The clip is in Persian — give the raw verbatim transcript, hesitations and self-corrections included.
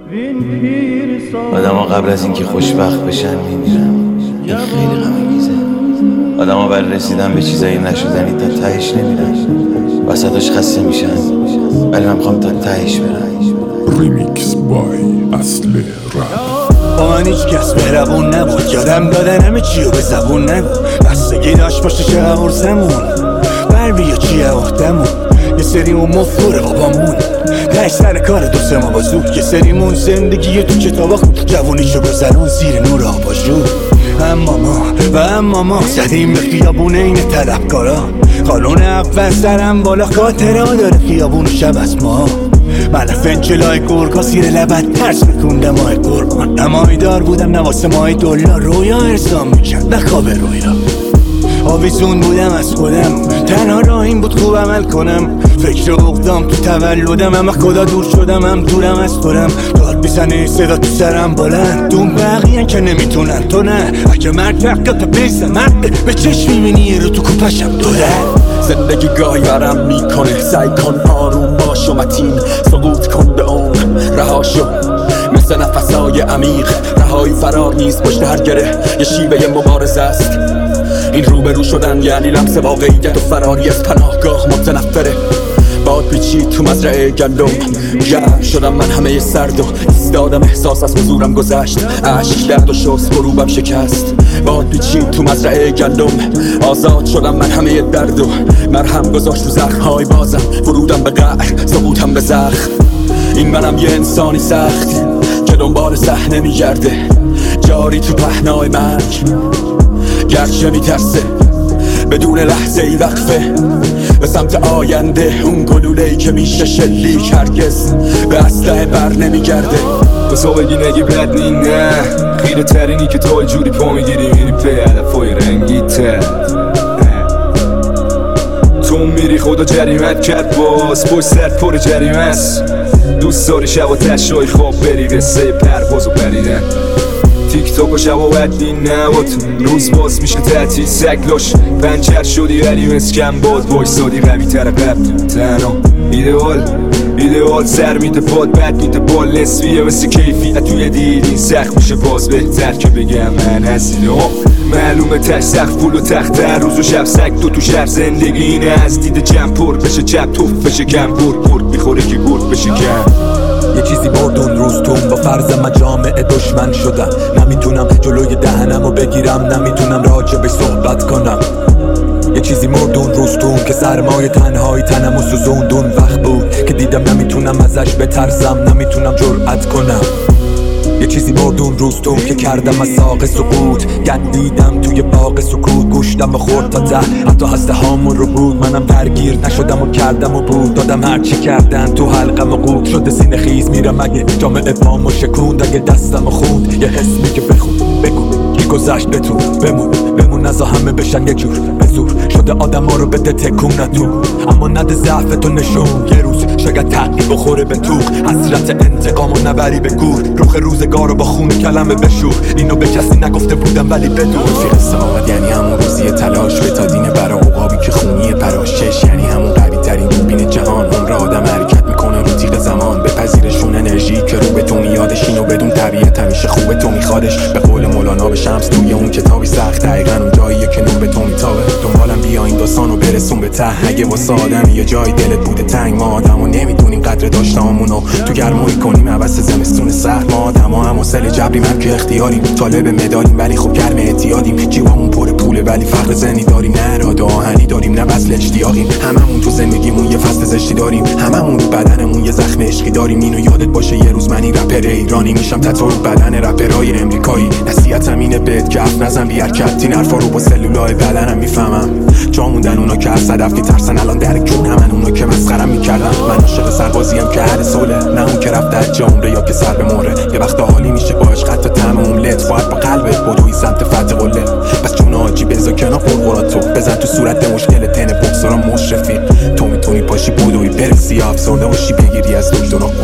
آدم ها قبل از اینکه خوشبخت بشن میمیرن. این خیلی غم‌انگیزه. آدم ها برای رسیدن به چیزایی نشدنی تا تهش نمیرن، وسطش خسته میشن، ولی من میخوام تا تهش برم. ریمیکس بای اصل رپ. با من هیچ کس مهربون نبود، یادم دادن همه چیو به زبون نگو. بستگی داشت باشه چه عرضمون بر بیا چیه اختمون. یه سریمون مفهور بابامون تش سر کار دو سه ما با زود. یه سریمون زندگی تو کتابا خود جوونیشو گذرون زیر نور آباژور. اما ما و اما ما زدیم به خیابون این طلبکارا. قانون اول سرم بالا خاطره ها داره خیابون شب از ما. من فنچلای گرگا سیر لبت ترس میکونده ماه قربان. نمایی دار بودم نواسه ماه دلار رویا ارسام میکرد نه خواب رویا. آویزون بودم از خودم، تنها راه این بود خوب عمل کنم. فکر اقدام تو تولدم، اما خدا دور شدم هم دورم از خودم. داد بیزنه صدا تو سرم بلند، دون بقیهن که نمیتونن تو نه. اگه مرد حقیقت بیسه مرد به چشم میبینی رو تو کوپشم دوره. زندگی گاهی برم میکنه، سعی کن آروم باش و متین. سقوط کن به اون رهاشو مثل نفسای عمیق. رهایی فرار نیست پشت هر گره، یه شیوه مبارزه است. این روبرو شدن یعنی لمس واقعیت و فراری از پناهگاه متنفره. باد پیچید تو مزرعه گندم، گرم شدم من همه سرد و ایستادم. احساس از حضورم گذشت، عشق درد و شست غروبم شکست. باد پیچید تو مزرعه گندم، آزاد شدم من همه درد و مرهم گذاشت تو زخم‌های بازم. ورودم به قهر، سقوطم به زخم. این منم یه انسانی سخت که دنبال صحنه میگرده، جاری تو پهنای مرگ. گرچه میترسه بدون لحظه ای وقفه به سمت آینده. اون گلوله‌ای که میشه شلیک هرگز به اسلحه بر نمیگرده. تو تو بگی نگی بد نی نه، خیره ترینی که تو جوری پا میگیری میری پی هدفای رنگی تر. تو میری خدا جریمت کرد باز، پشت سر پر جریمه است. دوست داری شب و تشای خواب بری قصه پرواز و پریدن. تیک تاک و شب و بدی نبود، روز باز میشه تعطیل سگلاش. پنچر شدی ولی مسکن باد وایسادی قوی تر قبل. تنها ایدئال ایدئال سر میده پاد بد میده بال. نصفیه مثل کیفیت توی دیدین سخت میشه باز. بهتر که بگم من هستین معلومه تش سخت پول و تخت هر روز و شب سگ تو تو شهر. زندگی اینه از دید جمع پر بشه چپ توف بشه کم برد برد میخوره کی برد بشه کم. یه چیزی برد اون روز تون، با فرض مجامع دشمن شدم. نمیتونم جلوی دهنمو بگیرم، نمیتونم راجبش صحبت کنم. یه چیزی مرد اون روز تون که سرمایه تنهایی تنمو سوزوندون. وقت بود که دیدم نمیتونم ازش بترسم، نمیتونم جرأت کنم. یه چیزی مرد اون روز تون که کردم از ساق سقوط. گندیدم توی باغ سکوت، گوشتم و خورد تا ته حتی هسته هامون رو بود. منم درگیر نشدم و کردم و بود دادم هرچی کردن تو حلقم و قود. شده سینه خیز میرم اگه جامعه پامو شکوند، اگه دستم و خوند. یه حس میگه بخون بگو کی گذشت به تو بمون بمون نزا همه بشن یه جور به زور. شده آدم ها رو بده تکون تو، اما نده ضعف تو نشون. یه روز شاید تقیی بخوره به تو، حسرت انتقام و نبری به گور. روخ روزگار رو با خون کلمه بشور، اینو به کسی نگفته بودم ولی بدون. رفیق سماوت یعنی همون روزی تلاش بتادینه برا عقابی که خونی پراشش. یعنی همون قوی ترین دوربین جهان، عمر آدم حرکت میکنه رو تیغ زمان. به پذیرشون انرژی که رو به تو میادش، اینو بدون طبیعت همیشه خوبه تو میخوادش. به قول مولانا به شمس توی اون کتابی سخت، دقیقاً اون جاییه که نور به تو میتابه. دنبالم بیا این داستانو برسون به ته. اگه واسه آدمی یه جای دلت بوده تنگ، ما آدمو نمیدونیم قدر داشتامونو تو گرمایی کنیم عوض زمستون سخت. ما آدما هم وصل جبریم هم که اختیاریم، طالب مدالیم ولی خب گرم اعتیادیم. جیبامون پر پوله ولی فقر زنی داریم، نه اراده آهنی داریم نه وصل اشتیاقیم. هممون تو زندگیمون یه فصل زشتی داریم، هممون رو بدنمون یه زخم عشقی داریم. اینو یادت باشه یه روز منی رپر ایرانی میشم تتو رو بدن رپرای امریکایی. نصیحتم اینه بهت که حرف نزن بی حرکت، این حرفا رو با سلولای بدنم میفهمم. جا موندن اونا که از صدف میترسن، الان در کون همن اونا که مسخرم میکردن. من عاشق سربازیم که اهل صلح، نه اون که رفته از جا عمره یا که سر به مهره. یه وقت حالی میشه با عشق حتی طعم املت، باید با قلبت بدوی سمت فتح قله. پس جون حاجی بذار کنار قرقراتو، بزن تو صورت مشکل تن بکسورا مشرفی. تو میتونی پاشی بدوی برسی افسرده باشی بگیری از دکترا